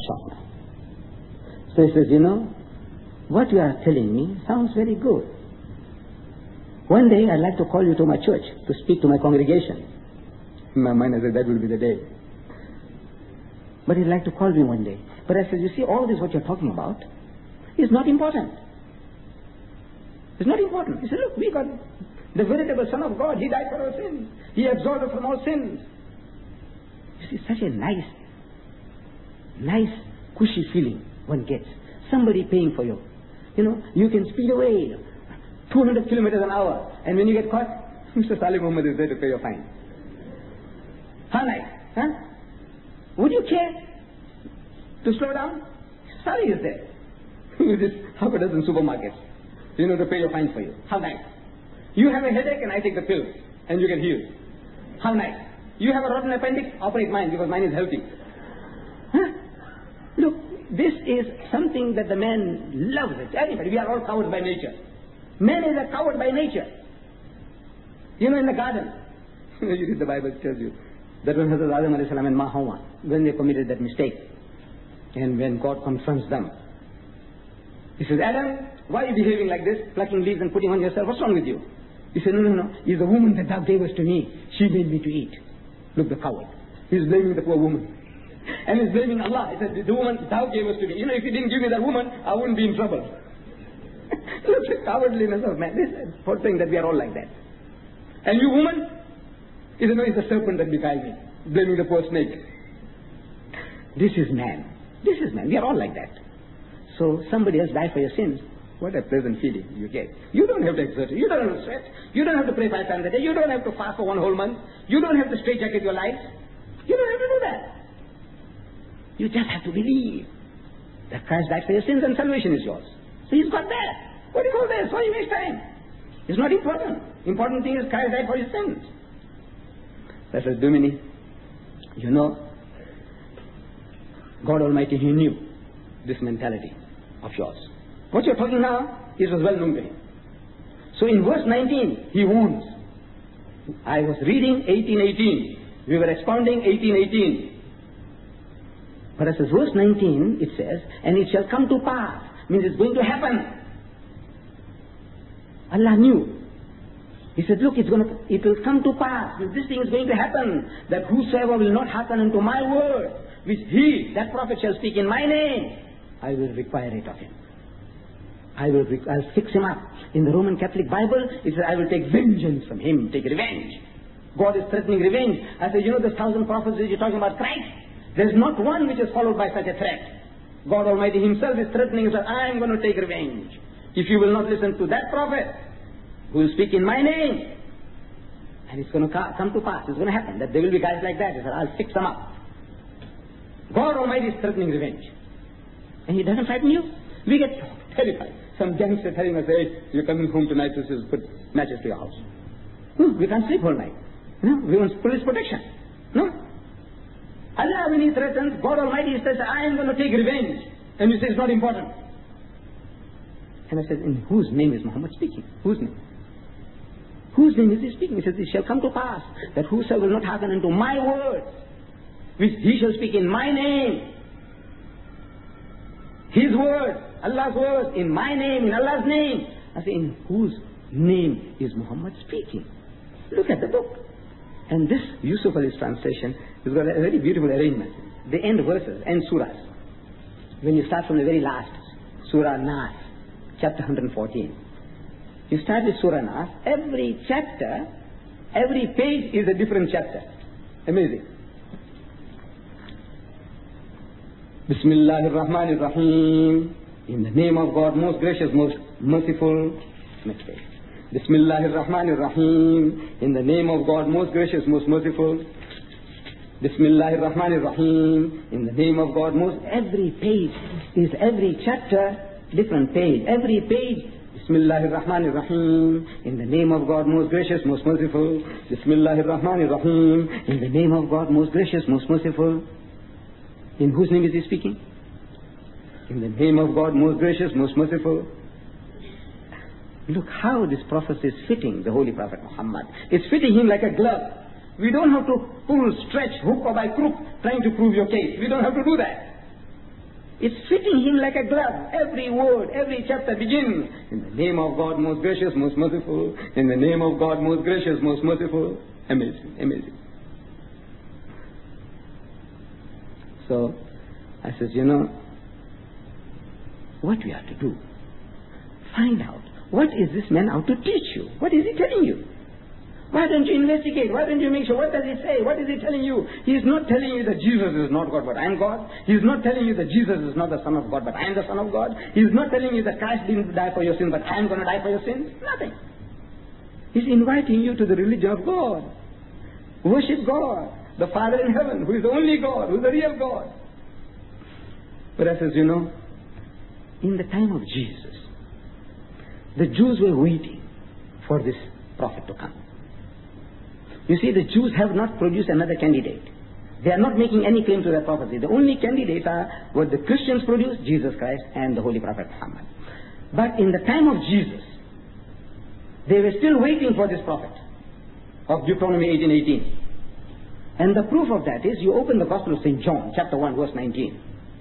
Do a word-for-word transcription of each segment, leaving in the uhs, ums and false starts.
shocked now. So he says, you know, what you are telling me sounds very good. One day I'd like to call you to my church to speak to my congregation. In my mind I said, that will be the day. But he'd like to call me one day. But I said, you see, all this what you're talking about is not important. It's not important. He said, look, we got the veritable Son of God. He died for our sins. He absolved us from all sins. You see, such a nice, nice, cushy feeling one gets. Somebody paying for you. You know, you can speed away two hundred kilometers an hour. And when you get caught, Mister Salih Muhammad is there to pay your fine. How nice, huh? Would you care to slow down? Salih is there. With this half a dozen supermarkets, you know, to pay your fine for you. How nice. You have a headache and I take the pill and you get healed. How nice. You have a rotten appendix, operate mine because mine is healthy. Huh? Look, this is something that the man loves it. Anybody, we are all cowards by nature. Man is a coward by nature. You know, in the garden, you read the Bible, it tells you that when Hazrat Adam alayhi salam and Ma Hawa, when they committed that mistake, and when God confronts them, he says, Adam, why are you behaving like this, plucking leaves and putting on yourself? What's wrong with you? He said, no, no, no. It's the woman that thou gavest to me. She made me to eat. Look, the coward. He's blaming the poor woman. And he's blaming Allah. He said, the woman thou gavest to me. You know, if you didn't give me that woman, I wouldn't be in trouble. Look, the cowardliness of man. This is for saying that we are all like that. And you woman, he said, no, it's the serpent that beguiled me. Blaming the poor snake. This is man. This is man. We are all like that. So somebody else died for your sins. What a pleasant feeling you get. You don't have to exert it. You don't have to sweat. You don't have to pray five times a day. You don't have to fast for one whole month. You don't have to straitjacket your life. You don't have to do that. You just have to believe that Christ died for your sins and salvation is yours. So he's got that. What is all this? Why you waste time? It's not important. Important thing is Christ died for his sins. That says, Dumini, you know, God Almighty, he knew this mentality of yours. What you're talking now, it was well known to him. So in verse nineteen, he warns. I was reading eighteen eighteen. We were expounding eighteen eighteen. But as verse nineteen, it says, and it shall come to pass. Means it's going to happen. Allah knew. He said, look, it's going to, it will come to pass. Means this thing is going to happen. That whosoever will not hearken unto my word, which he, that prophet, shall speak in my name, I will require it of him. I will I'll fix him up. In the Roman Catholic Bible, it says, I will take vengeance from him, take revenge. God is threatening revenge. I said, you know, the thousand prophecies you're talking about Christ? There's not one which is followed by such a threat. God Almighty himself is threatening, that I am going to take revenge. If you will not listen to that prophet, who will speak in my name, and it's going to come to pass, it's going to happen, that there will be guys like that. He said, I'll fix them up. God Almighty is threatening revenge. And he doesn't frighten you? We get terrified. Some gangster telling us, hey, you're coming home tonight, to put matches to your house. No, we can't sleep all night. No, we want police protection. No. Allah, when he threatens, God Almighty says, I am going to take revenge. And you say, it's not important. And I said, in whose name is Muhammad speaking? Whose name? Whose name is he speaking? He says, it shall come to pass that whosoever will not hearken unto my words, which he shall speak in my name. His words, Allah's words, in my name, in Allah's name. I say, in whose name is Muhammad speaking? Look at the book. And this Yusuf Ali's translation has got a very beautiful arrangement. The end verses, end surahs. When you start from the very last, Surah Nas, chapter one hundred fourteen. You start with Surah Nas, every chapter, every page is a different chapter. Amazing. Bismillahir Rahmanir Rahim. In the name of God, most gracious, most merciful. Next page. Bismillahir Rahmanir Rahim. In the name of God, most gracious, most merciful. Bismillahir Rahmanir Rahim. In the name of God, most. Every page is every chapter, different page. Every page. Bismillahir Rahmanir Rahim. In the name of God, most gracious, most merciful. Bismillahir Rahmanir Rahim. In the name of God, most gracious, most merciful. In whose name is he speaking? In the name of God, most gracious, most merciful. Look how this prophecy is fitting the Holy Prophet Muhammad. It's fitting him like a glove. We don't have to pull, stretch, hook or by crook, trying to prove your case. We don't have to do that. It's fitting him like a glove. Every word, every chapter begins, in the name of God, most gracious, most merciful. In the name of God, most gracious, most merciful. Amazing, amazing. So, I says, you know, what we have to do, find out, what is this man out to teach you? What is he telling you? Why don't you investigate? Why don't you make sure? What does he say? What is he telling you? He is not telling you that Jesus is not God, but I am God. He is not telling you that Jesus is not the Son of God, but I am the Son of God. He is not telling you that Christ didn't die for your sins, but I am going to die for your sins. Nothing. He's inviting you to the religion of God. Worship God, the Father in heaven, who is the only God, who is the real God. But I says, you know, in the time of Jesus, the Jews were waiting for this prophet to come. You see, the Jews have not produced another candidate. They are not making any claim to their prophecy. The only candidates are what the Christians produce, Jesus Christ and the Holy Prophet Muhammad. But in the time of Jesus, they were still waiting for this prophet of Deuteronomy eighteen eighteen. And the proof of that is, you open the Gospel of Saint John, chapter one, verse nineteen.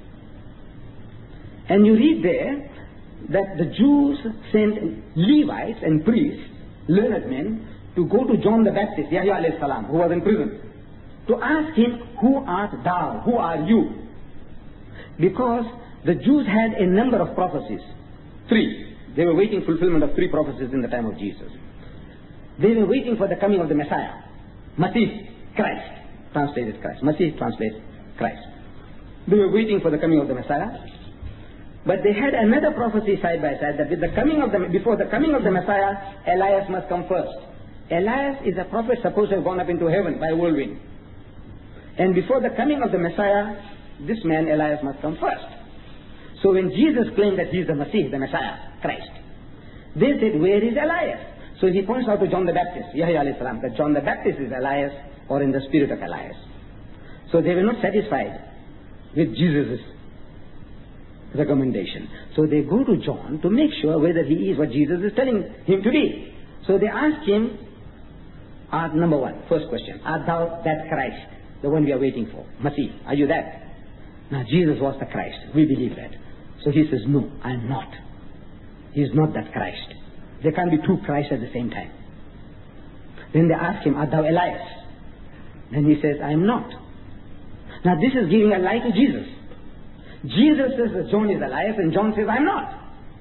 And you read there that the Jews sent Levites and priests, learned men, to go to John the Baptist, Yahya alayhi salam, who was in prison, to ask him, who art thou? Who are you? Because the Jews had a number of prophecies. Three. They were waiting fulfillment of three prophecies in the time of Jesus. They were waiting for the coming of the Messiah. Masih, Christ. Translated Christ. Masih translated Christ. They were waiting for the coming of the Messiah. But they had another prophecy side by side, that with the coming of the, before the coming of the Messiah, Elias must come first. Elias is a prophet supposed to have gone up into heaven by a whirlwind. And before the coming of the Messiah, this man Elias must come first. So when Jesus claimed that he is the Masih, the Messiah, Christ, they said, where is Elias? So he points out to John the Baptist, Yahya alayhi salam, that John the Baptist is Elias, or in the spirit of Elias. So they were not satisfied with Jesus' recommendation. So they go to John to make sure whether he is what Jesus is telling him to be. So they ask him, art, number one, first question, art thou that Christ, the one we are waiting for? Masih, are you that? Now Jesus was the Christ. We believe that. So he says, no, I am not. He is not that Christ. There can't be two Christs at the same time. Then they ask him, art thou Elias? Then he says, I am not. Now this is giving a lie to Jesus. Jesus says that John is Elias, and John says, I am not.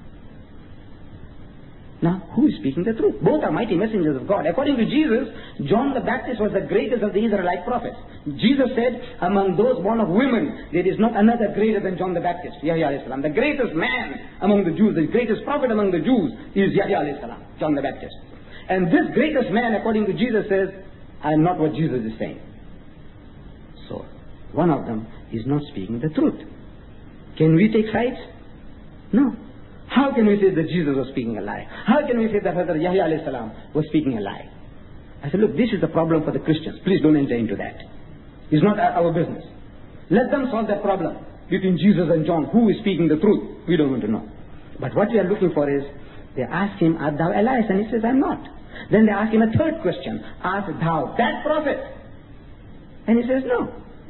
Now, who is speaking the truth? Both are mighty messengers of God. According to Jesus, John the Baptist was the greatest of the Israelite prophets. Jesus said, among those born of women, there is not another greater than John the Baptist, Yahya alayhi salam. The greatest man among the Jews, the greatest prophet among the Jews is Yahya alayhi salam, John the Baptist. And this greatest man, according to Jesus, says, I am not what Jesus is saying. So, one of them is not speaking the truth. Can we take sides? No. How can we say that Jesus was speaking a lie? How can we say that Hazrat Yahya alayhi salam was speaking a lie? I said, look, this is the problem for the Christians. Please don't enter into that. It's not our business. Let them solve that problem between Jesus and John. Who is speaking the truth? We don't want to know. But what we are looking for is, they ask him, art thou Elias? And he says, I'm not. Then they ask him a third question. Art thou that prophet? And he says, no.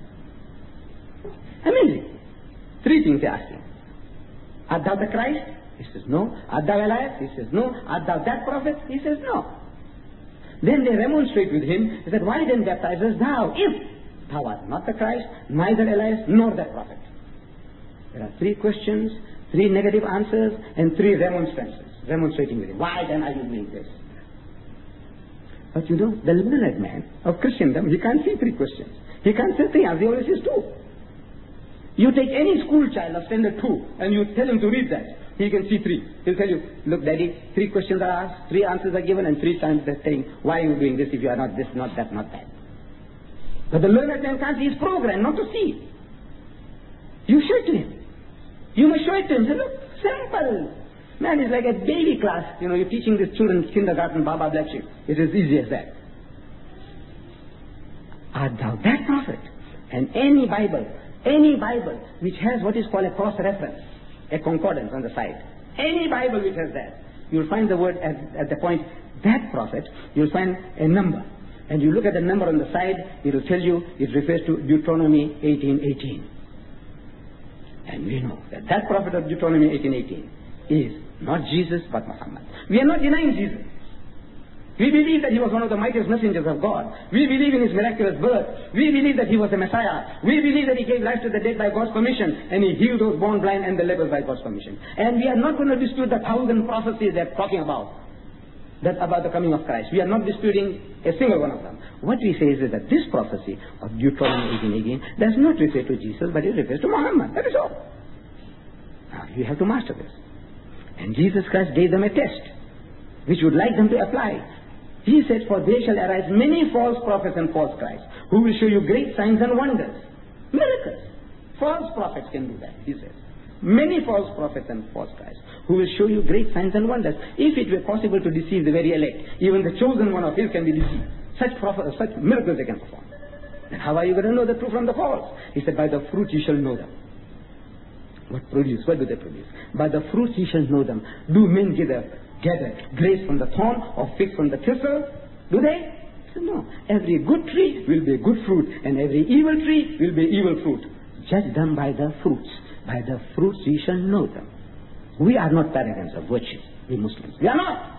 Amazing. Three things they ask him. Art thou the Christ? He says, no. Art thou Elias? He says, no. Art thou that prophet? He says, no. Then they remonstrate with him. He said, why then baptize us thou, if thou art not the Christ, neither Elias, nor that prophet? There are three questions, three negative answers, and three remonstrances. Remonstrating with him. Why then are you doing this? But you know, the learned man of Christendom, he can't see three questions. He can't say three answers, he always says two. You take any school child of standard two, and you tell him to read that. He can see three. He'll tell you, look daddy, three questions are asked, three answers are given, and three times they're saying, why are you doing this if you are not this, not that, not that? But the learned man can't see his program, not to see. You show it to him. You must show it to him. Say, look, simple. Man, it's like a baby class. You know, you're teaching the children kindergarten, Baba bless you. It is easy as that. Art thou that prophet? And any Bible, any Bible which has what is called a cross-reference, a concordance on the side, any Bible which has that, you'll find the word at, at the point, that prophet, you'll find a number. And you look at the number on the side, it will tell you it refers to Deuteronomy eighteen eighteen. And we know that that prophet of Deuteronomy eighteen eighteen is not Jesus but Muhammad. We are not denying Jesus. We believe that he was one of the mightiest messengers of God. We believe in his miraculous birth. We believe that he was the Messiah. We believe that he gave life to the dead by God's permission, and he healed those born blind and the lepers by God's permission. And we are not going to dispute the thousand prophecies they're talking about, that about the coming of Christ. We are not disputing a single one of them. What we say is that this prophecy of Deuteronomy eighteen eighteen does not refer to Jesus, but it refers to Muhammad. That is all. Now, you have to master this. And Jesus Christ gave them a test, which would like them to apply. He said, for there shall arise many false prophets and false Christs, who will show you great signs and wonders. Miracles. False prophets can do that, he says. Many false prophets and false Christs, who will show you great signs and wonders. If it were possible to deceive the very elect, even the chosen one of his can be deceived. Such prophets, such miracles they can perform. Then how are you going to know the true from the false? He said, by the fruit you shall know them. What produce? What do they produce? By the fruit ye shall know them. Do men gather, gather grapes from the thorn or figs from the thistle? Do they? So no. Every good tree will be good fruit, and every evil tree will be evil fruit. Judge them by the fruits. By the fruits ye shall know them. We are not paragons of virtue, we Muslims. We are not.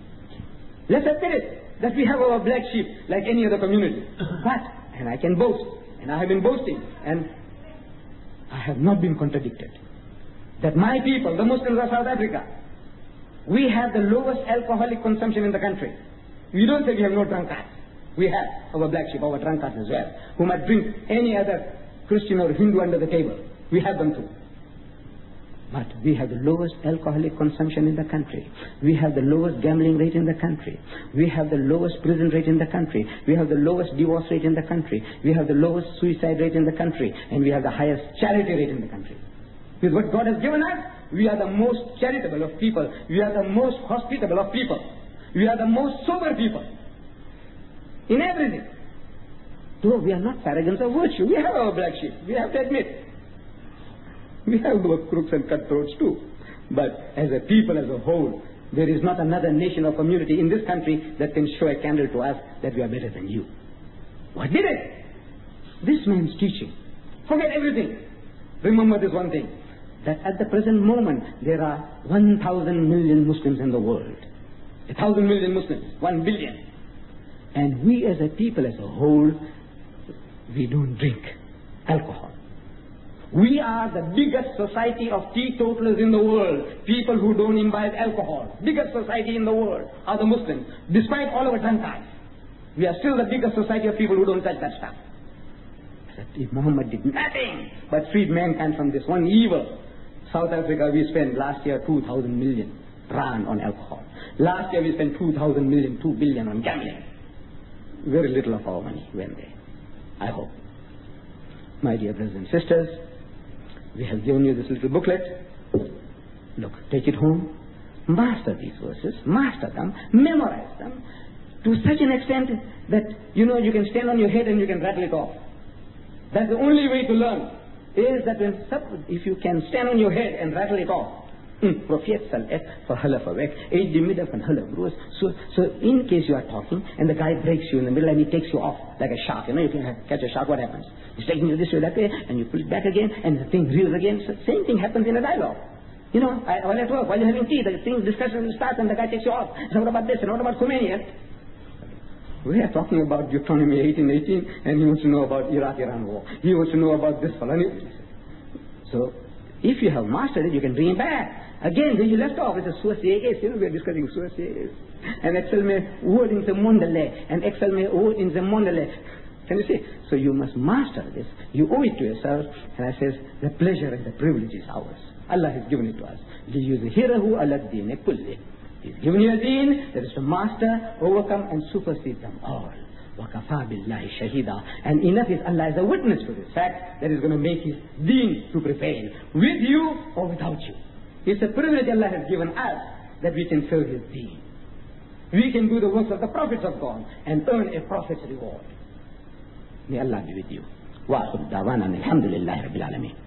Let's admit it, that we have our black sheep like any other community. But, and I can boast, and I have been boasting, and I have not been contradicted, that my people, the Muslims of South Africa, we have the lowest alcoholic consumption in the country. We don't say we have no drunkards. We have our black sheep, our drunkards as well, who might drink any other Christian or Hindu under the table. We have them too. But we have the lowest alcoholic consumption in the country. We have the lowest gambling rate in the country. We have the lowest prison rate in the country. We have the lowest divorce rate in the country. We have the lowest suicide rate in the country. And we have the highest charity rate in the country. With what God has given us, we are the most charitable of people. We are the most hospitable of people. We are the most sober people. In everything. Though we are not paragons of virtue. We have our black sheep. We have to admit. We have those crooks and cutthroats too. But as a people, as a whole, there is not another nation or community in this country that can show a candle to us that we are better than you. What did it? This man's teaching. Forget everything. Remember this one thing, that at the present moment, there are one thousand million Muslims in the world. A thousand million Muslims. One billion. And we as a people, as a whole, we don't drink alcohol. We are the biggest society of teetotalers in the world. People who don't imbibe alcohol. Biggest society in the world are the Muslims. Despite all our drunkards, we are still the biggest society of people who don't touch that stuff. If Muhammad did nothing but freed mankind from this one evil. South Africa, we spent last year two thousand million rand on alcohol. Last year we spent two thousand million, two billion on gambling. Very little of our money went there. I hope. My dear brothers and sisters, we have given you this little booklet. Look, take it home. Master these verses. Master them. Memorize them. To such an extent that, you know, you can stand on your head and you can rattle it off. That's the only way to learn. Is that when, if you can stand on your head and rattle it off. Profet sal ek verhulle verwek. Eet die middag van hulle broers. So, so in case you are talking and the guy breaks you in the middle and he takes you off like a shark. You know, you can catch a shark, what happens? He's taking you this way, that way, and you pull it back again, and the thing reels again. So same thing happens in a dialogue. You know, I, while at work, while you're having tea, the thing, discussion starts and the guy takes you off. So what about this and what about Khomeini? We are talking about Deuteronomy eighteen eighteen, and he wants to know about Iraq-Iran war. He wants to know about this. So, if you have mastered it, you can bring it back. Again, where you left off, it's a source A S. You know, we are discussing source A S. And Excel me word in the mondale, and Excel me word in the mondale. Can you see? So you must master this. You owe it to yourself. And I says, the pleasure and the privilege is ours. Allah has given it to us. لِيُظْهِرَهُ عَلَى الدِّينِ كُلِّهِ. He's given you a deen that is to master, overcome, and supersede them all. وَكَفَى بِاللَّهِ شَهِيدًا. And enough is Allah as a witness to this fact that is going to make his deen to prevail. With you or without you. It's a privilege Allah has given us that we can serve his deen. We can do the works of the prophets of God and earn a prophet's reward. May Allah be with you. Wa akhir da'wana alhamdulillahi rabbil alameen.